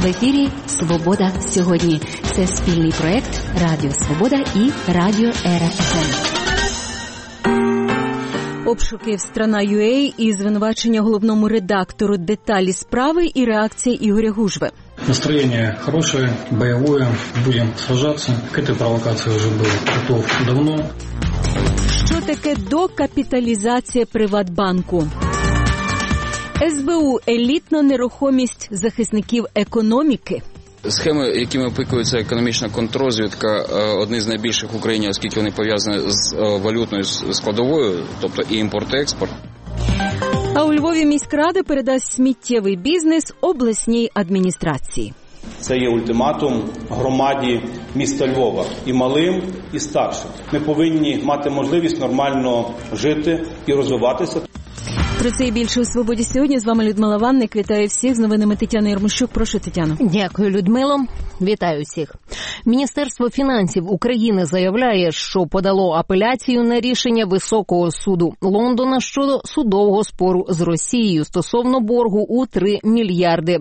В ефірі «Свобода сьогодні». Це спільний проект Радіо Свобода і Радіо Ера ФМ. Обшуки в «Страна.ua» і звинувачення головному редактору, деталі справи і реакція Ігоря Гужви. Настроение хорошее, боевое, будем сражаться. К этой провокации уже был готов давно. Що таке докапіталізація Приватбанку? СБУ – елітна нерухомість захисників економіки. Схеми, якими опікується економічна контррозвідка, одні з найбільших в Україні, оскільки вони пов'язані з валютною складовою, тобто і імпорт, і експорт. А у Львові міськрада передасть сміттєвий бізнес обласній адміністрації. Це є ультиматум громаді міста Львова, і малим, і старшим. Ми повинні мати можливість нормально жити і розвиватися. Про це і більше у «Свободі сьогодні». З вами Людмила Ванник. Вітаю всіх. З новинами Тетяна Ярмощук. Прошу, Тетяно. Дякую, Людмило. Вітаю всіх. Міністерство фінансів України заявляє, що подало апеляцію на рішення Високого суду Лондона щодо судового спору з Росією стосовно боргу у $3 мільярди,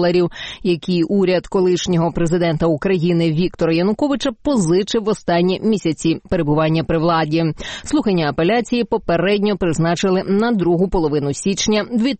який уряд колишнього президента України Віктора Януковича позичив в останні місяці перебування при владі. Слухання апеляції попередньо призначили на другу половину січня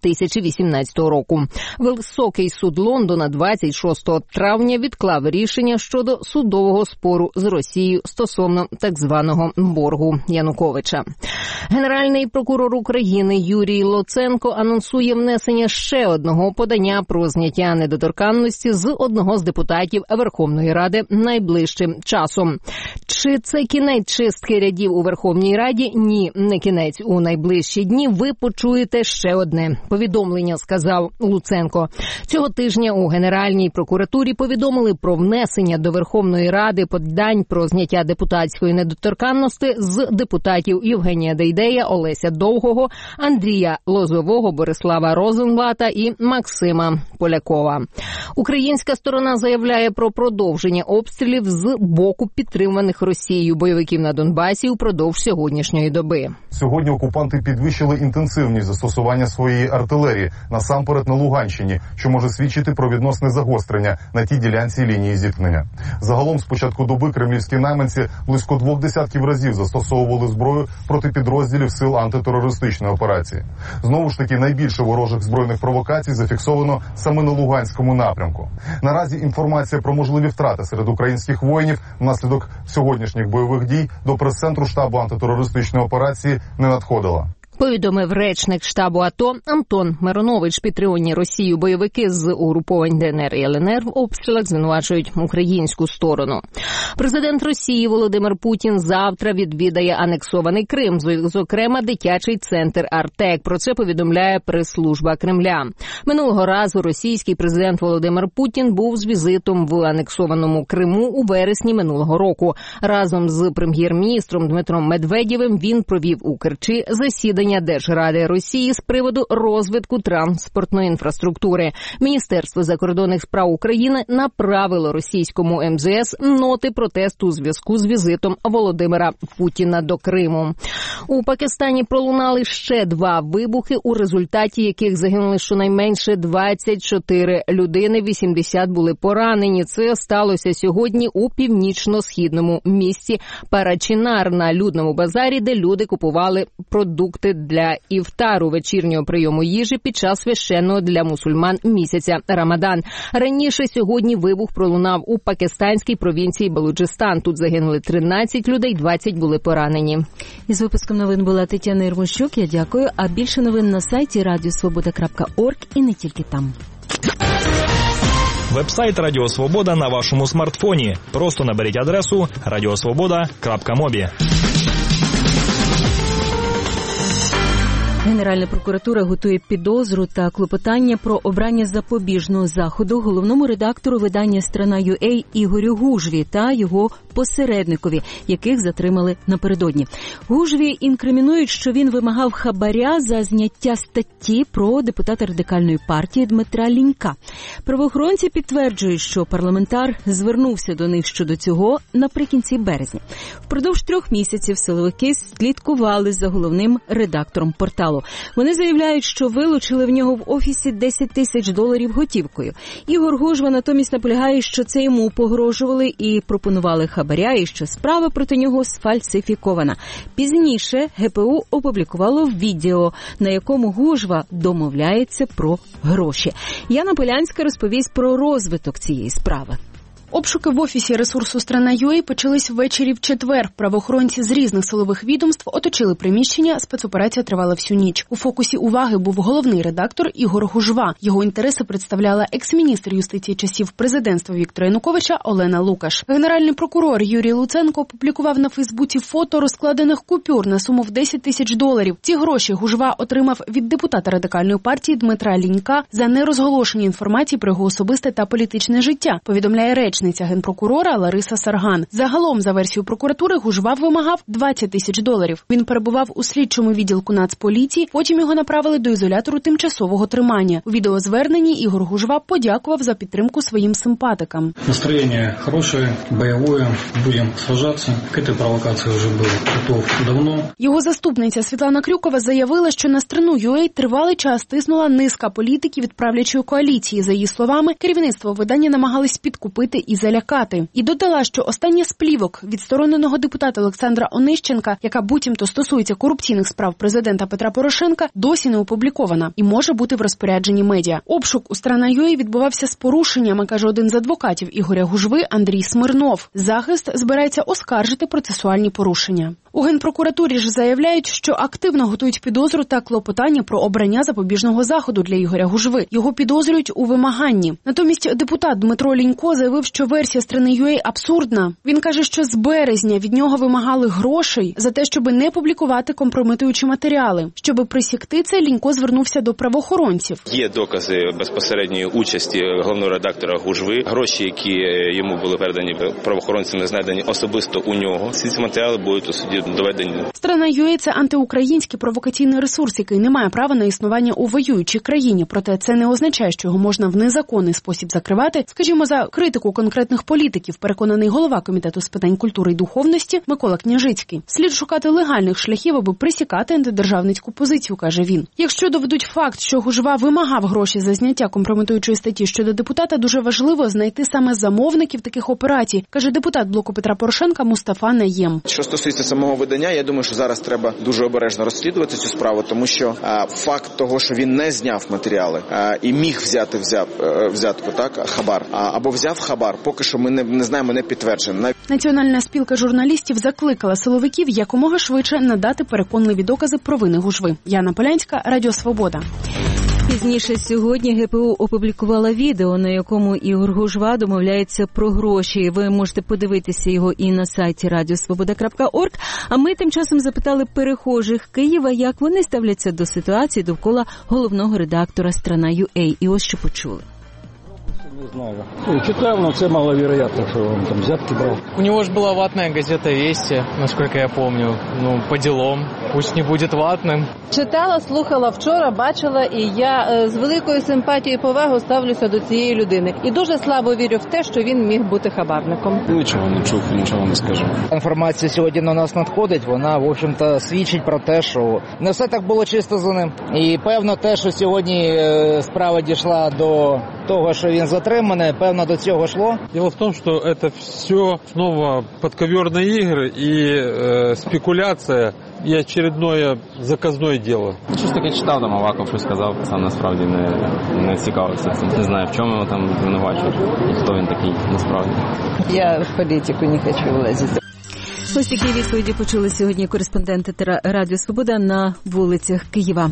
2018 року. Високий суд Лондона 26 травня відклав рішення щодо судового спору з Росією стосовно так званого боргу Януковича. Генеральний прокурор України Юрій Луценко анонсує внесення ще одного подання про зняття недоторканності з одного з депутатів Верховної Ради найближчим часом. Чи це кінець чистки рядів у Верховній Раді? Ні, не кінець. У найближчі дні ви почуєте ще одне повідомлення, сказав Луценко. Цього тижня у Генеральній прокуратурі повідомили про внесення до Верховної Ради подань про зняття депутатської недоторканності з депутатів Євгенія Дейдея, Олеся Довгого, Андрія Лозового, Борислава Розенблата і Максима Полякова. Українська сторона заявляє про продовження обстрілів з боку підтриманих Росією бойовиків на Донбасі упродовж сьогоднішньої доби. Сьогодні окупанти підвищили інтенсивність застосування своєї артилерії, насамперед на Луганщині, що може свідчити про відносне загострення на тій ділянці лінії зіткнення. Загалом з початку доби кремлівські найманці близько 20 разів застосовували зброю проти підрозділів сил антитерористичної операції. Знову ж таки, найбільше ворожих збройних провокацій зафіксовано саме на Луганському напрямку. Наразі інформація про можливі втрати серед українських воїнів внаслідок сьогоднішніх бойових дій до прес-центру штабу антитерористичної операції не надходила. Повідомив речник штабу АТО Антон Миронович. Підтримані Росією бойовики з угруповань ДНР і ЛНР в обстрілах звинувачують українську сторону. Президент Росії Володимир Путін завтра відвідає анексований Крим, зокрема дитячий центр «Артек». Про це повідомляє прес-служба Кремля. Минулого разу російський президент Володимир Путін був з візитом в анексованому Криму у вересні минулого року. Разом з прем'єр-міністром Дмитром Медведєвим він провів у Керчі засідання Держради Росії з приводу розвитку транспортної інфраструктури. Міністерство закордонних справ України направило російському МЗС ноти протесту у зв'язку з візитом Володимира Путіна до Криму. У Пакистані пролунали ще 2 вибухи, у результаті яких загинули щонайменше 24 людини, 80 були поранені. Це сталося сьогодні у північно-східному місті Парачинар на людному базарі, де люди купували продукти для іфтару, вечірнього прийому їжі під час священного для мусульман місяця Рамадан. Раніше сьогодні вибух пролунав у пакистанській провінції Балуджистан. Тут загинули 13 людей, 20 були поранені. Із випуском новин була Тетяна Ярмощук. Я дякую. А більше новин на сайті radiosvoboda.org і не тільки там. Веб-сайт Радіо Свобода на вашому смартфоні. Просто наберіть адресу radiosvoboda.mobi. Генеральна прокуратура готує підозру та клопотання про обрання запобіжного заходу головному редактору видання «Страна.ua» Ігорю Гужві та його посередникові, яких затримали напередодні. Гужві інкримінують, що він вимагав хабаря за зняття статті про депутата Радикальної партії Дмитра Лінька. Правоохоронці підтверджують, що парламентар звернувся до них щодо цього наприкінці березня. Впродовж 3 місяців силовики слідкували за головним редактором порталу. телеканалу. Вони заявляють, що вилучили в нього в офісі $10 тисяч готівкою. Ігор Гужва натомість наполягає, що це йому погрожували і пропонували хабаря, і що справа проти нього сфальсифікована. Пізніше ГПУ опублікувало відео, на якому Гужва домовляється про гроші. Яна Полянська розповість про розвиток цієї справи. Обшуки в офісі ресурсу «Страна.UA» почались ввечері в четвер. Правоохоронці з різних силових відомств оточили приміщення, спецоперація тривала всю ніч. У фокусі уваги був головний редактор Ігор Гужва. Його інтереси представляла екс-міністр юстиції часів президентства Віктора Януковича Олена Лукаш. Генеральний прокурор Юрій Луценко опублікував на Фейсбуці фото розкладених купюр на суму в $10 тисяч. Ці гроші Гужва отримав від депутата Радикальної партії Дмитра Лінька за нерозголошення інформації про його особисте та політичне життя, повідомляє речниця генпрокурора Лариса Сарган. Загалом, за версією прокуратури, Гужва вимагав $20 тисяч. Він перебував у слідчому відділку Нацполіції, потім його направили до ізолятору тимчасового тримання. У відеозверненні Ігор Гужва подякував за підтримку своїм симпатикам. Настроєння хороше, бойове, будемо сражатися. К этой провокації вже був готов давно. Його заступниця Світлана Крюкова заявила, що на «Страну.UA» тривалий час тиснула низка політиків від правлячої коаліції. За її словами, керівництво видання намагались підкупити і залякати. І додала, що остання з плівок відстороненого депутата Олександра Онищенка, яка буцімто стосується корупційних справ президента Петра Порошенка, досі не опублікована і може бути в розпорядженні медіа. Обшук у «Страна.UA» відбувався з порушеннями, каже один з адвокатів Ігоря Гужви Андрій Смирнов. Захист збирається оскаржити процесуальні порушення. У Генпрокуратурі ж заявляють, що активно готують підозру та клопотання про обрання запобіжного заходу для Ігоря Гужви. Його підозрюють у вимаганні. Натомість депутат Дмитро Лінько заявив, що версія «Страни.UA» абсурдна. Він каже, що з березня від нього вимагали грошей за те, щоб не публікувати компрометуючі матеріали. Щоби присікти це, Лінько звернувся до правоохоронців. Є докази безпосередньої участі головного редактора Гужви. Гроші, які йому були передані правоохоронцями, знайдені особисто у нього. Ці матеріали будуть у суді доведені. «Страна.UA» – це антиукраїнський провокаційний ресурс, який не має права на існування у воюючій країні. Проте це не означає, що його можна в незаконний спосіб закривати, скажімо, за критику конкретних політиків, переконаний голова Комітету з питань культури і духовності Микола Княжицький. Слід шукати легальних шляхів, аби присікати антидержавницьку позицію, каже він. Якщо доведуть факт, що Гужва вимагав гроші за зняття компрометуючої статті щодо депутата, дуже важливо знайти саме замовників таких операцій, каже депутат блоку Петра Порошенка Мустафа Наєм. Що стосується самого видання, я думаю, що зараз треба дуже обережно розслідувати цю справу, тому що факт того, що він не зняв матеріали і міг взяти хабар, або взяв хабар, поки що ми не знаємо, не підтверджено. Національна спілка журналістів закликала силовиків якомога швидше надати переконливі докази про вини Гужви. Яна Полянська, Радіо Свобода. Пізніше сьогодні ГПУ опублікувала відео, на якому Ігор Гужва домовляється про гроші. Ви можете подивитися його і на сайті radiosvoboda.org. А ми тим часом запитали перехожих Києва, як вони ставляться до ситуації довкола головного редактора «Страна.UA». І ось що почули. Не знаю. Читаю, но це маловероятно, що він там взятки брав. У него же была ватная газета «Вести», насколько я помню. Ну, по делам. Пусть не будет ватним. Читала, слухала вчора, бачила, і я з великою симпатією і повагою ставлюся до цієї людини. І дуже слабо вірю в те, що він міг бути хабарником. Нічого не чув, нічого не скажу. Інформація сьогодні на нас надходить, вона, в общем-то, свідчить про те, що не все так було чисто за ним. І, певно, те, що сьогодні справа дійшла до того, що він затриманий, певно, до цього йшло. Дело в том, что это все снова подковерные игры и спекуляция, і очередное заказное діло. Щось таке читав, там Аваков щось сказав, сам насправді не цікавився цим. Не знаю, в чому його там звинувачують, і хто він такий насправді. Я в політику не хочу влазити. Ось такі відповіді почули сьогодні кореспонденти Радіо Свобода на вулицях Києва.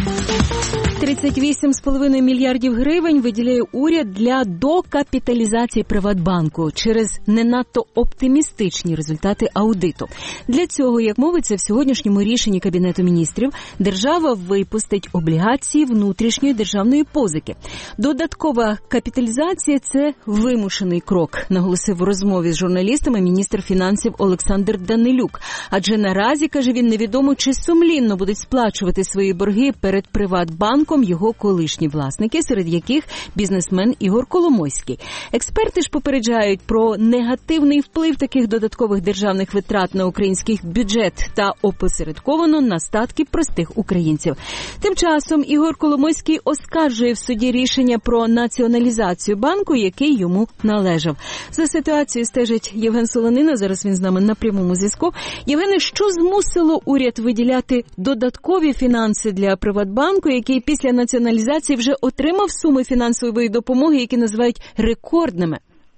38,5 мільярдів гривень виділяє уряд для докапіталізації Приватбанку через не надто оптимістичні результати аудиту. Для цього, як мовиться в сьогоднішньому рішенні Кабінету міністрів, держава випустить облігації внутрішньої державної позики. Додаткова капіталізація – це вимушений крок, наголосив у розмові з журналістами міністр фінансів Олександр Данилюк. Адже наразі, каже він, невідомо, чи сумлінно будуть сплачувати свої борги перед Приватбанком Приватбанком його колишні власники, серед яких бізнесмен Ігор Коломойський. Експерти ж попереджають про негативний вплив таких додаткових державних витрат на український бюджет та опосередковано на статки простих українців. Тим часом Ігор Коломойський оскаржує в суді рішення про націоналізацію банку, який йому належав. За ситуацією стежить Євген Солонина, зараз він з нами на прямому зв'язку. Євгене, що змусило уряд виділяти додаткові фінанси для Приватбанку, який після націоналізації вже отримав суми фінансової допомоги, які називають рекордними?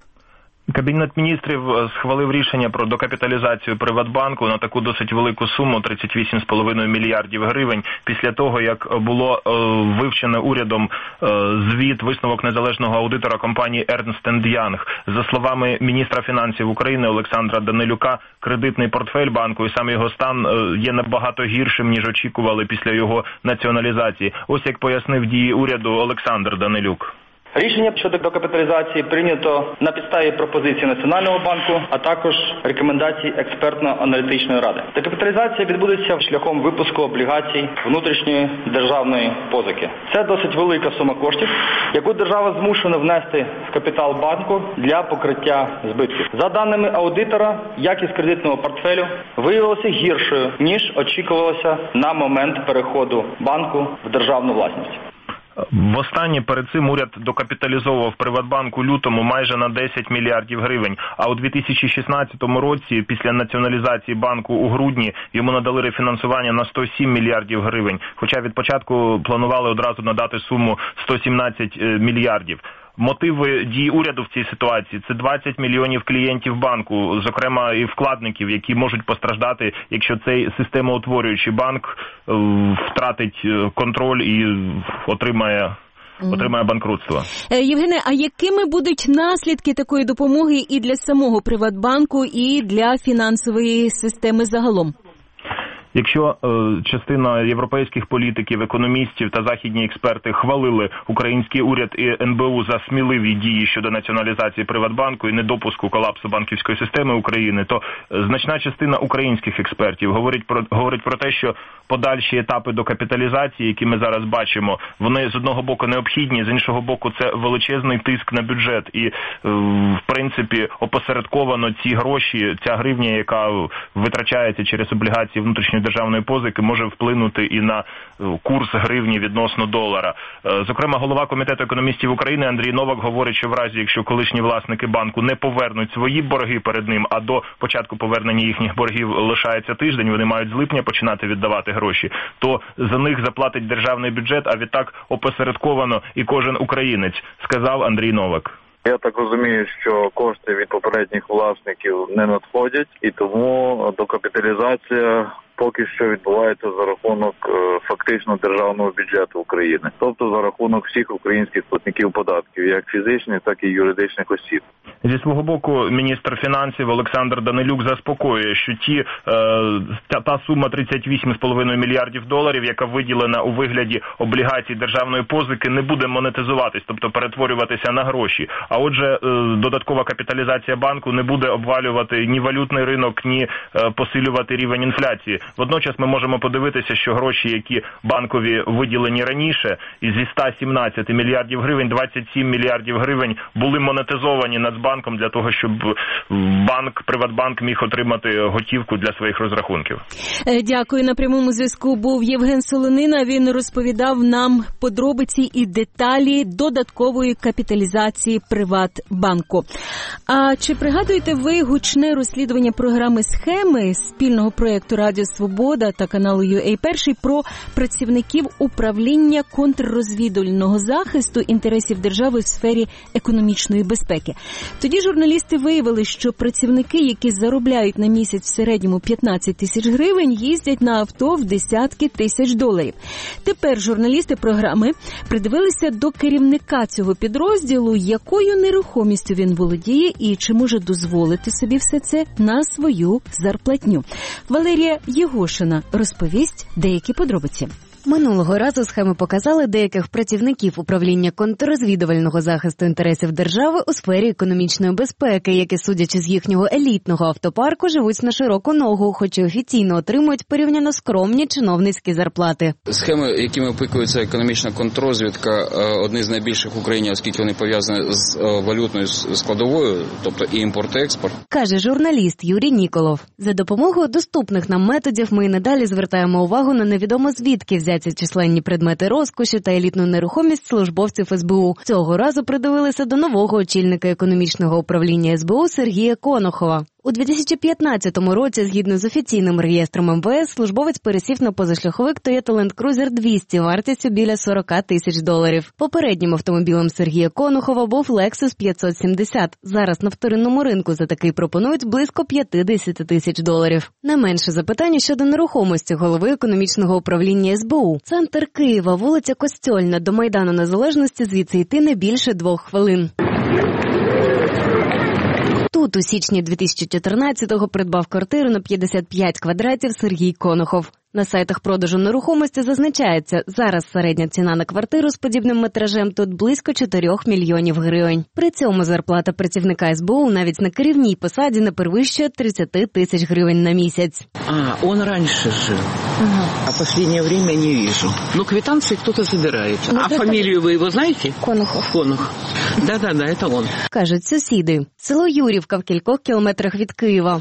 Кабінет міністрів схвалив рішення про докапіталізацію Приватбанку на таку досить велику суму – 38,5 мільярдів гривень, після того, як було вивчено урядом висновок незалежного аудитора компанії Ernst & Young. За словами міністра фінансів України Олександра Данилюка, кредитний портфель банку і сам його стан є набагато гіршим, ніж очікували після його націоналізації. Ось як пояснив дії уряду Олександр Данилюк. Рішення щодо докапіталізації прийнято на підставі пропозиції Національного банку, а також рекомендацій експертно-аналітичної ради. Докапіталізація відбудеться шляхом випуску облігацій внутрішньої державної позики. Це досить велика сума коштів, яку держава змушена внести в капітал банку для покриття збитків. За даними аудитора, якість кредитного портфелю виявилася гіршою, ніж очікувалося на момент переходу банку в державну власність. Востаннє перед цим уряд докапіталізовував Приватбанк у лютому майже на 10 мільярдів гривень, а у 2016 році, після націоналізації банку у грудні, йому надали рефінансування на 107 мільярдів гривень, хоча від початку планували одразу надати суму 117 мільярдів. Мотиви дій уряду в цій ситуації – це 20 мільйонів клієнтів банку, зокрема і вкладників, які можуть постраждати, якщо цей системоутворюючий банк втратить контроль і отримає банкрутство. Євгене, а якими будуть наслідки такої допомоги і для самого Приватбанку, і для фінансової системи загалом? Якщо частина європейських політиків, економістів та західні експерти хвалили український уряд і НБУ за сміливі дії щодо націоналізації Приватбанку і недопуску колапсу банківської системи України, то значна частина українських експертів говорить про те, що подальші етапи докапіталізації, які ми зараз бачимо, вони з одного боку необхідні, з іншого боку це величезний тиск на бюджет. І, в принципі, опосередковано ці гроші, ця гривня, яка витрачається через облігації внутрішньої державної позики, може вплинути і на курс гривні відносно долара. Зокрема, голова Комітету економістів України Андрій Новак говорить, що в разі, якщо колишні власники банку не повернуть свої борги перед ним, а до початку повернення їхніх боргів лишається тиждень, вони мають з липня починати віддавати гроші, то за них заплатить державний бюджет, а відтак опосередковано і кожен українець, сказав Андрій Новак. Я так розумію, що кошти від попередніх власників не надходять, і тому докапіталізація поки що відбувається за рахунок фактично державного бюджету України, тобто за рахунок всіх українських платників податків, як фізичних, так і юридичних осіб. Зі свого боку, міністр фінансів Олександр Данилюк заспокоює, що та сума 38,5 мільярдів доларів, яка виділена у вигляді облігацій державної позики, не буде монетизуватись, тобто перетворюватися на гроші. А отже, додаткова капіталізація банку не буде обвалювати ні валютний ринок, ні посилювати рівень інфляції. Водночас ми можемо подивитися, що гроші, які банкові виділені раніше, зі 117 мільярдів гривень, 27 мільярдів гривень були монетизовані Нацбанком для того, щоб Приватбанк міг отримати готівку для своїх розрахунків. Дякую. На прямому зв'язку був Євген Солонина. Він розповідав нам подробиці і деталі додаткової капіталізації Приватбанку. А чи пригадуєте ви гучне розслідування програми «Схеми» спільного проєкту Радіо Свобода та каналу UA1 про працівників управління контррозвідувального захисту інтересів держави в сфері економічної безпеки? Тоді журналісти виявили, що працівники, які заробляють на місяць в середньому 15 тисяч гривень, їздять на авто в десятки тисяч доларів. Тепер журналісти програми придивилися до керівника цього підрозділу, якою нерухомістю він володіє і чи може дозволити собі все це на свою зарплатню. Валерія Єгошина розповість деякі подробиці. Минулого разу схеми показали деяких працівників управління контррозвідувального захисту інтересів держави у сфері економічної безпеки, які, судячи з їхнього елітного автопарку, живуть на широку ногу, хоч і офіційно отримують порівняно скромні чиновницькі зарплати. Схеми, якими опікується економічна контррозвідка, одні з найбільших в Україні, оскільки вони пов'язані з валютною складовою, тобто і імпорт, і експорт. Каже журналіст Юрій Ніколов. За допомогою доступних нам методів ми і надалі звертаємо увагу на невідомо звідки взяті численні предмети розкоші та елітну нерухомість службовців СБУ. Цього разу придивилися до нового очільника економічного управління СБУ Сергія Конохова. У 2015 році, згідно з офіційним реєстром МВС, службовець пересів на позашляховик Toyota Land Cruiser 200 вартістю біля $40 тисяч. Попереднім автомобілем Сергія Конохова був Lexus 570. Зараз на вторинному ринку за такий пропонують близько $50 тисяч. Не менше запитання щодо нерухомості голови економічного управління СБУ. Центр Києва, вулиця Костьольна, до Майдану Незалежності звідси йти не більше 2 хвилин. Тут у січні 2014-го придбав квартиру на 55 квадратів Сергій Конохов. На сайтах продажу нерухомості зазначається, зараз середня ціна на квартиру з подібним метражем тут близько 4 мільйонів гривень. При цьому зарплата працівника СБУ навіть на керівній посаді не перевищує 30 тисяч гривень на місяць. Он раньше жил, а в последнее время не вижу. Ну, квитанции кто-то забирает. А фамилию вы его знаете? Конохов. Да, это он. Кажуть сусіди. Село Юрівка в кількох кілометрах від Києва.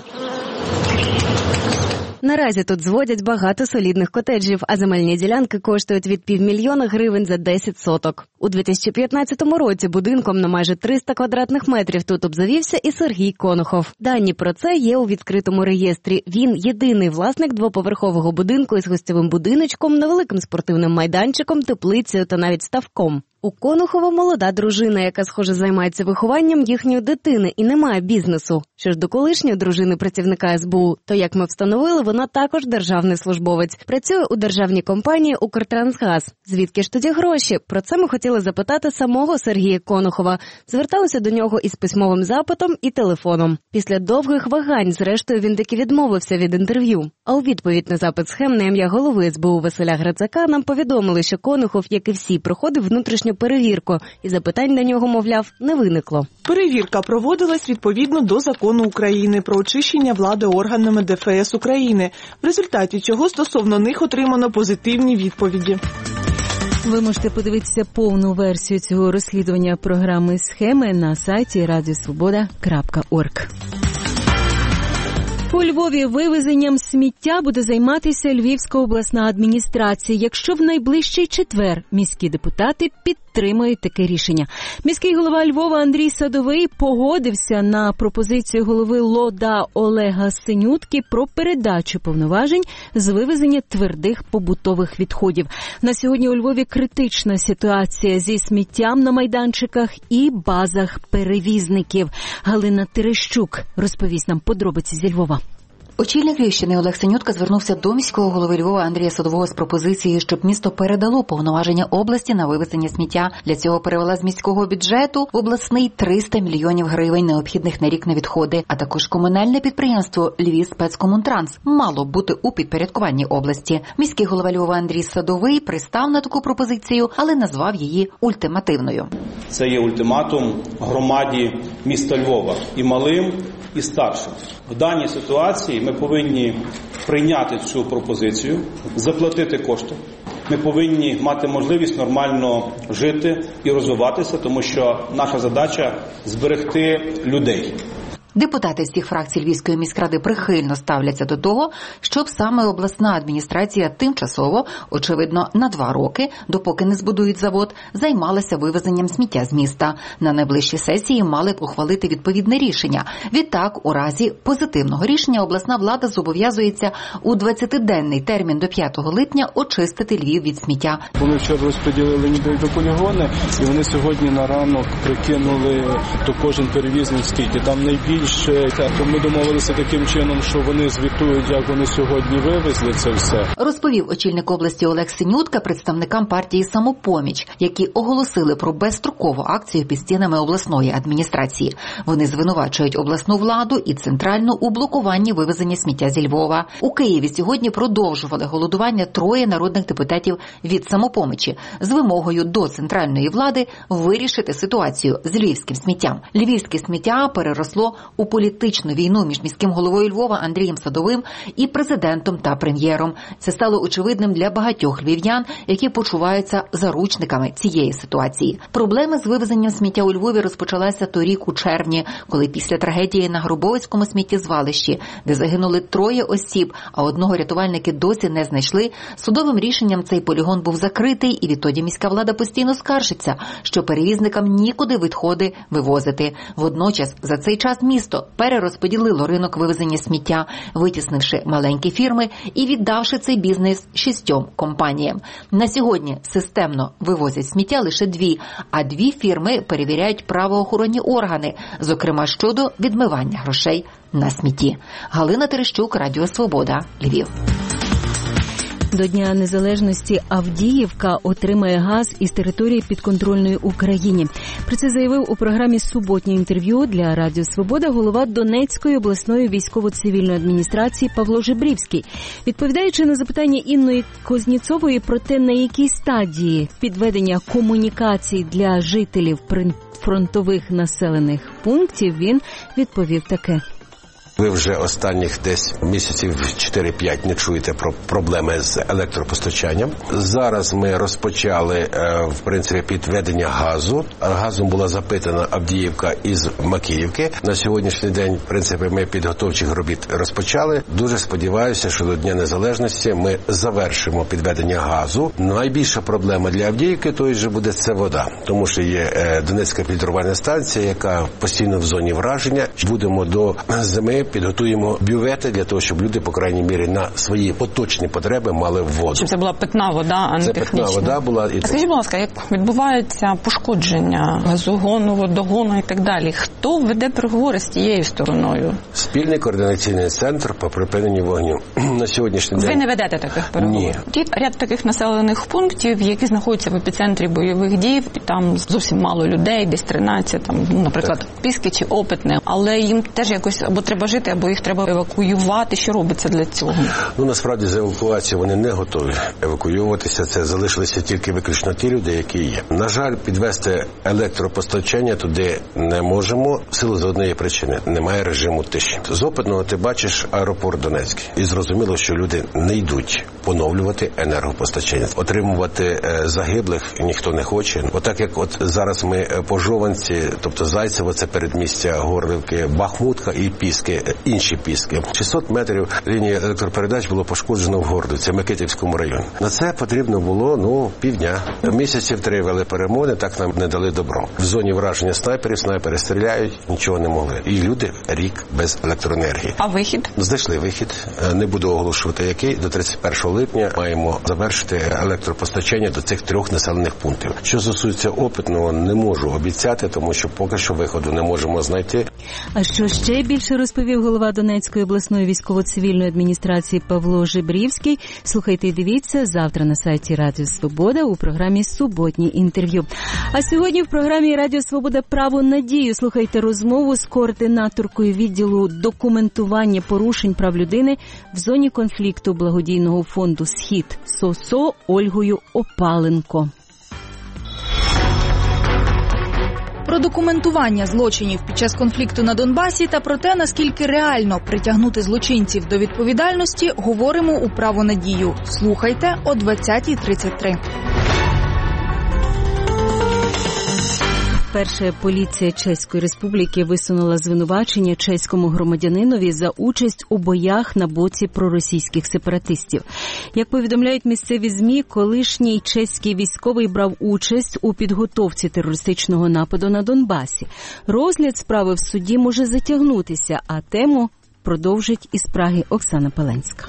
Наразі тут зводять багато солідних котеджів, а земельні ділянки коштують від $500 000 гривень за 10 соток. У 2015 році будинком на майже 300 квадратних метрів тут обзавівся і Сергій Конохов. Дані про це є у відкритому реєстрі. Він єдиний власник двоповерхового будинку із гостьовим будиночком, невеликим спортивним майданчиком, теплицею та навіть ставком. У Конохова молода дружина, яка, схоже, займається вихованням їхньої дитини і не має бізнесу. Що ж до колишньої дружини працівника СБУ, то, як ми встановили, вона також державний службовець. Працює у державній компанії «Укртрансгаз». Звідки ж тоді гроші? Про це ми хотіли запитати самого Сергія Конохова. Зверталися до нього із письмовим запитом і телефоном. Після довгих вагань, зрештою, він таки відмовився від інтерв'ю. А у відповідь на запит схем на ім'я голови СБУ Василя Грицака нам повідомили, що Конохов, як і всі, проходив внутрішню перевірку, і запитань до нього, мовляв, не виникло. Перевірка проводилась відповідно до Закону України про очищення влади органами ДФС України, в результаті чого стосовно них отримано позитивні відповіді. Ви можете подивитися повну версію цього розслідування програми «Схеми» на сайті radiosvoboda.org. У Львові вивезенням сміття буде займатися Львівська обласна адміністрація, якщо в найближчий четвер міські депутати підтримують таке рішення. Міський голова Львова Андрій Садовий погодився на пропозицію голови ЛОДА Олега Синютки про передачу повноважень з вивезення твердих побутових відходів. На сьогодні у Львові критична ситуація зі сміттям на майданчиках і базах перевізників. Галина Терещук розповість нам подробиці зі Львова. Очільник Львівщини Олег Синютка звернувся до міського голови Львова Андрія Садового з пропозицією, щоб місто передало повноваження області на вивезення сміття. Для цього перевела з міського бюджету в обласний 300 мільйонів гривень, необхідних на рік на відходи, а також комунальне підприємство «Львівспецкомунтранс» мало бути у підпорядкуванні області. Міський голова Львова Андрій Садовий пристав на таку пропозицію, але назвав її ультимативною. Це є ультиматум громаді міста Львова, і малим, і старшим. В даній ситуації ми повинні прийняти цю пропозицію, заплатити кошти. Ми повинні мати можливість нормально жити і розвиватися, тому що наша задача – зберегти людей. Депутати всіх фракцій Львівської міськради прихильно ставляться до того, щоб саме обласна адміністрація тимчасово, очевидно, на 2 роки, допоки не збудують завод, займалася вивезенням сміття з міста. На найближчій сесії мали б ухвалити відповідне рішення. Відтак, у разі позитивного рішення обласна влада зобов'язується у 20-денний термін до 5 липня очистити Львів від сміття. Вони вчора розподілили ніби до полігони, і вони сьогодні на ранок прикинули, то кожен перевізник скільки. Там найбільше більше. То ми домовилися таким чином, що вони звітують, як вони сьогодні вивезли це все. Розповів очільник області Олег Синютка представникам партії «Самопоміч», які оголосили про безстрокову акцію під стінами обласної адміністрації. Вони звинувачують обласну владу і центральну у блокуванні вивезення сміття зі Львова. У Києві сьогодні продовжували голодування 3 народних депутатів від «Самопомочі» з вимогою до центральної влади вирішити ситуацію з львівським сміттям. Львівське сміття переросло у політичну війну між міським головою Львова Андрієм Садовим і президентом та прем'єром. Це стало очевидним для багатьох львів'ян, які почуваються заручниками цієї ситуації. Проблема з вивезенням сміття у Львові розпочалася торік у червні, коли після трагедії на Грубовицькому сміттєзвалищі, де загинули 3 осіб, а одного рятувальники досі не знайшли, судовим рішенням цей полігон був закритий, і відтоді міська влада постійно скаржиться, що перевізникам нікуди відходи вивозити. Водночас за цей час місто перерозподілило ринок вивезення сміття, витіснивши маленькі фірми і віддавши цей бізнес 6 компаніям. На сьогодні системно вивозять сміття лише 2, а 2 фірми перевіряють правоохоронні органи, зокрема щодо відмивання грошей на смітті. Галина Терещук, Радіо Свобода, Львів. До Дня Незалежності Авдіївка отримає газ із території підконтрольної Україні. Про це заявив у програмі «Суботнє інтерв'ю» для Радіо Свобода голова Донецької обласної військово-цивільної адміністрації Павло Жебрівський. Відповідаючи на запитання Інної Козніцової про те, на якій стадії підведення комунікацій для жителів прифронтових населених пунктів, він відповів таке. Ви вже останніх десь місяців 4-5 не чуєте про проблеми з електропостачанням. Зараз ми розпочали, в принципі, підведення газу. Газом була запитана Авдіївка із Макіївки. На сьогоднішній день, в принципі, ми підготовчих робіт розпочали. Дуже сподіваюся, що до Дня Незалежності ми завершимо підведення газу. Найбільша проблема для Авдіївки тої ж буде це вода, тому що є Донецька фільтрувальна станція, яка постійно в зоні враження. Будемо до зими підготуємо бювети для того, щоб люди, по крайній мірі, на свої поточні потреби мали воду. Щоб це була питна вода, а не технічна. Це питна вода була. Скажіть, будь ласка, як відбуваються пошкодження газогону, водогону і так далі? Хто веде переговори з тією стороною? Спільний координаційний центр по припиненню вогню. На сьогоднішній день... Ви не ведете таких переговорів? Ні. Є ряд таких населених пунктів, які знаходяться в епіцентрі бойових дій, там зовсім мало людей, десь 13, там, наприклад, Піски чи Опитне, але їм теж якось або треба жити, або їх треба евакуювати. Що робиться для цього? Насправді, з евакуацією вони не готові евакуюватися. Це залишилися тільки виключно ті люди, які є. На жаль, підвести електропостачання туди не можемо. В силу з однієї причини. Немає режиму тиші. З Опитного ти бачиш аеропорт Донецький. І зрозуміло, що люди не йдуть поновлювати енергопостачання. Отримувати загиблих ніхто не хоче. Отак, як от зараз ми по Жованці, тобто Зайцево, це передмістя Горлівки, Бахмутка і Піски, інші Піски. 600 метрів лінії електропередач було пошкоджено в Горлівці, Микитівському районі. На це потрібно було, півдня. Місяців 3 вели перемовини, так нам не дали добро. В зоні враження снайпери стріляють, нічого не могли. І люди рік без електроенергії. А вихід? Знайшли вихід. Не буду оголошувати який. До 31 липня маємо завершити електропостачання до цих 3 населених пунктів. Що стосується Опитного, не можу обіцяти, тому що поки що виходу не можемо знайти. А що ще більше розповів голова Донецької обласної військово-цивільної адміністрації Павло Жебрівський? Слухайте і дивіться завтра на сайті Радіо Свобода у програмі «Суботнє інтерв'ю». А сьогодні в програмі Радіо Свобода «Право на дію» слухайте розмову з координаторкою відділу документування порушень прав людини в зоні конфлікту благодійного фонду «Схід» СОСО Ольгою Опаленко. Про документування злочинів під час конфлікту на Донбасі та про те, наскільки реально притягнути злочинців до відповідальності, говоримо у «Право на дію». Слухайте о 20:33. Перша поліція Чеської Республіки висунула звинувачення чеському громадянинові за участь у боях на боці проросійських сепаратистів. Як повідомляють місцеві ЗМІ, колишній чеський військовий брав участь у підготовці терористичного нападу на Донбасі. Розгляд справи в суді може затягнутися, а тему продовжить із Праги Оксана Паленська.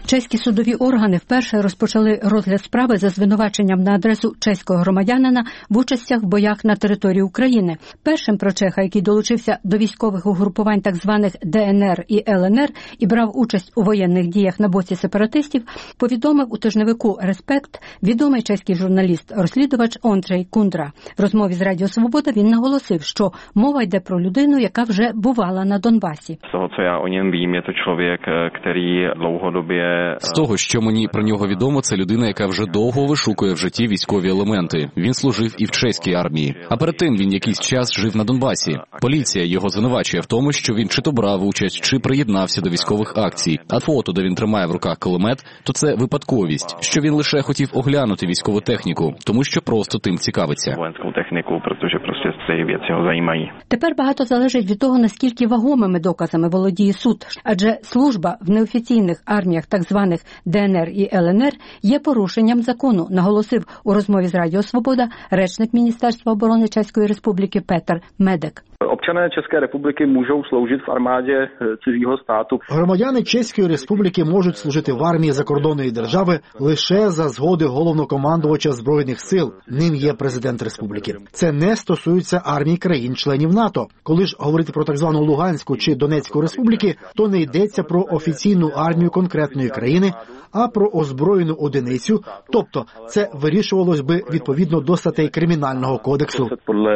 Чеські судові органи вперше розпочали розгляд справи за звинуваченням на адресу чеського громадянина в участях в боях на території України. Першим про чеха, який долучився до військових угрупувань так званих ДНР і ЛНР і брав участь у воєнних діях на боці сепаратистів, повідомив у тижневику «Респект» відомий чеський журналіст-розслідувач Ондрей Кундра. В розмові з Радіо Свобода він наголосив, що мова йде про людину, яка вже бувала на Донбасі. З того, що я о ньому вім, є то чоловік, який довгодобі... З того, що мені про нього відомо, це людина, яка вже довго вишукує в житті військові елементи. Він служив і в чеській армії. А перед тим він якийсь час жив на Донбасі. Поліція його звинувачує в тому, що він чи то брав участь, чи приєднався до військових акцій. А фото, де він тримає в руках кулемет, то це випадковість, що він лише хотів оглянути військову техніку, тому що просто тим цікавиться. Воєнську техніку, тому просто ці речі його займають. Тепер багато залежить від того, наскільки вагомими доказами володіє суд. Адже служба в неофіційних арміях так званих ДНР і ЛНР є порушенням закону, наголосив у розмові з Радіо Свобода речник Міністерства оборони Чеської Республіки Петр Медек. Občané České republiky můžou sloužit v armádě cizího státu. Громадяни Чеської Республіки можуть служити в армії закордонної держави лише за згоди головнокомандувача Збройних сил. Ним є президент республіки. Це не стосується армій країн-членів НАТО. Коли ж говорити про так звану Луганську чи Донецьку республіки, то не йдеться про офіційну армію конкретної країни, а про озброєну одиницю, тобто це вирішувалось би відповідно до статей Кримінального кодексу.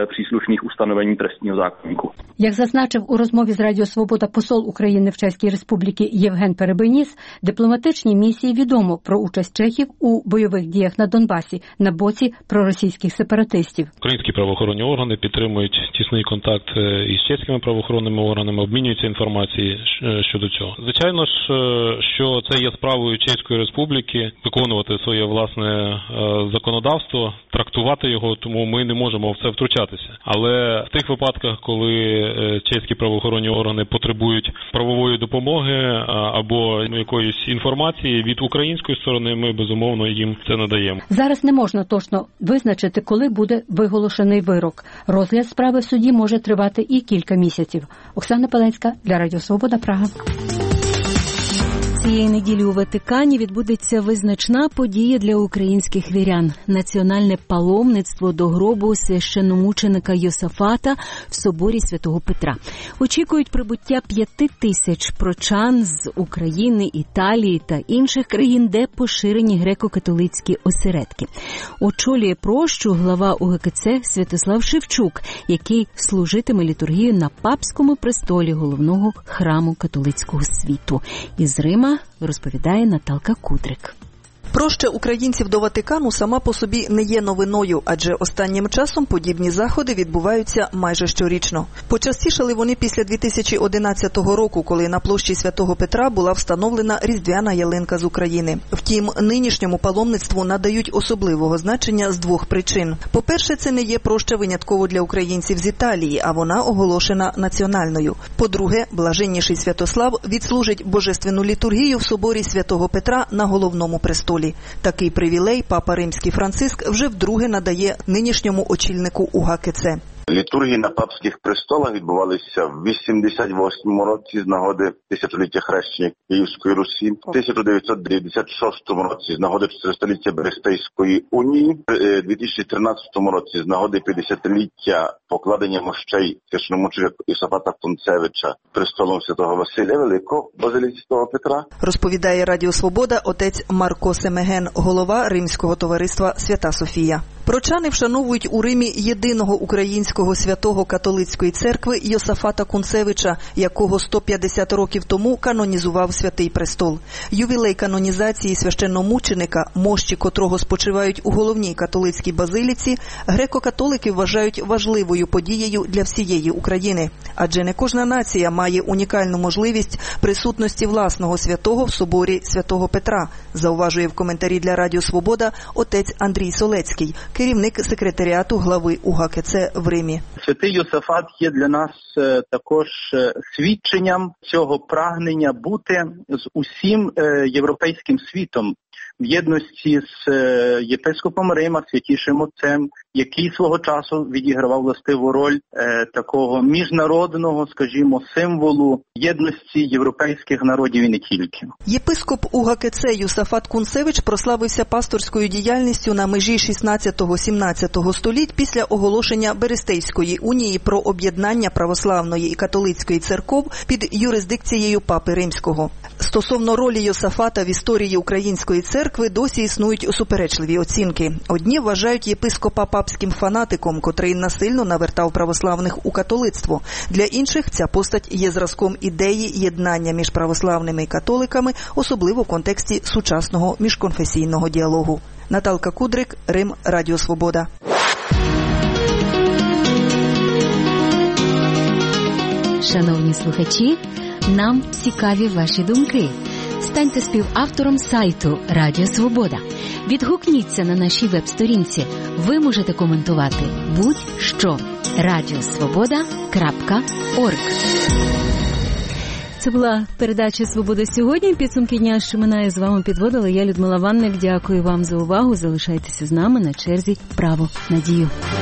Як зазначив у розмові з Радіо Свобода посол України в Чеській Республіці Євген Перебеніс, дипломатичній місії відомо про участь чехів у бойових діях на Донбасі на боці проросійських сепаратистів. Українські правоохоронні органи підтримують тісний контакт із чеськими правоохоронними органами, обмінюються інформацією щодо цього. Звичайно ж, що це є справою Чеської Республіки виконувати своє власне законодавство, трактувати його, тому ми не можемо в це втручатися. Але в тих випадках, коли чеські правоохоронні органи потребують правової допомоги або якоїсь інформації від української сторони, ми безумовно їм це надаємо. Зараз не можна точно визначити, коли буде виголошений вирок. Розгляд справи в суді може тривати і кілька місяців. Оксана Пеленська для Радіо Свобода, Прага. Цієї неділі у Ватикані відбудеться визначна подія для українських вірян – національне паломництво до гробу священномученика Йосафата в соборі Святого Петра. Очікують прибуття 5000 прочан з України, Італії та інших країн, де поширені греко-католицькі осередки. Очолює прощу глава УГКЦ Святослав Шевчук, який служитиме літургію на Папському престолі головного храму католицького світу. Із Рима розповідає Наталка Кудрик. Проща українців до Ватикану сама по собі не є новиною, адже останнім часом подібні заходи відбуваються майже щорічно. Почастішали вони після 2011 року, коли на площі Святого Петра була встановлена різдвяна ялинка з України. Втім, нинішньому паломництву надають особливого значення з двох причин. По-перше, це не є проща винятково для українців з Італії, а вона оголошена національною. По-друге, блаженніший Святослав відслужить божественну літургію в соборі Святого Петра на головному престолі. Такий привілей папа Римський Франциск вже вдруге надає нинішньому очільнику УГКЦ. Літургії на папських престолах відбувалися в 88 році з нагоди тисячоліття хрещення Київської Русі, в 1996 році з нагоди 400-ліття Берестейської унії, в 2013 році з нагоди 50-ліття покладення мощей священномученика Йосафата Кунцевича престолом святого Василія Великого в базиліці Святого Петра. Розповідає Радіо Свобода отець Марко Семеген, голова Римського товариства Свята Софія. Прочани вшановують у Римі єдиного українського святого католицької церкви Йосафата Кунцевича, якого 150 років тому канонізував Святий Престол. Ювілей канонізації священномученика, мощі котрого спочивають у головній католицькій базиліці, греко-католики вважають важливою подією для всієї України. Адже не кожна нація має унікальну можливість присутності власного святого в соборі Святого Петра, зауважує в коментарі для Радіо Свобода отець Андрій Солецький, керівник секретаріату глави УГКЦ в Римі. Святий Йосафат є для нас також свідченням цього прагнення бути з усім європейським світом в єдності з єпископом Рима, святішим отцем, який свого часу відігравав властиву роль такого міжнародного, скажімо, символу єдності європейських народів і не тільки. Єпископ УГКЦ Йосафат Кунцевич прославився пасторською діяльністю на межі 16-17 століть після оголошення Берестейської унії про об'єднання православної і католицької церков під юрисдикцією Папи Римського. Стосовно ролі Йосафата в історії української церкви досі існують суперечливі оцінки. Одні вважають єпископа папським фанатиком, котрий насильно навертав православних у католицтво. Для інших ця постать є зразком ідеї єднання між православними і католиками, особливо в контексті сучасного міжконфесійного діалогу. Наталка Кудрик, Рим, Радіо Свобода. Шановні слухачі, нам цікаві ваші думки. Станьте співавтором сайту Радіо Свобода. Відгукніться на нашій веб-сторінці. Ви можете коментувати будь-що. radiosvoboda.org. Це була передача «Свобода сьогодні». Підсумки дня, що минає, з вами підводила я, Людмила Ванник. Дякую вам за увагу. Залишайтеся з нами на черзі «Право, надію».